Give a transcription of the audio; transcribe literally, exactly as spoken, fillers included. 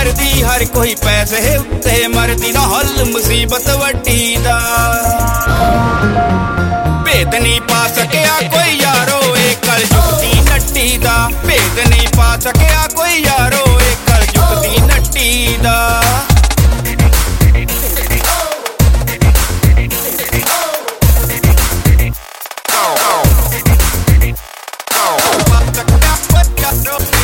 मरदी हर कोई पैसे उत्ते मरदी ना हल मुसीबत वड्डी दा भेद नहीं पा सकिया कोई यारो ए कल जुगदी नट्टी दा भेद नहीं पा सकिया कोई यारो ए कल जुगदी नट्टी दा Oh,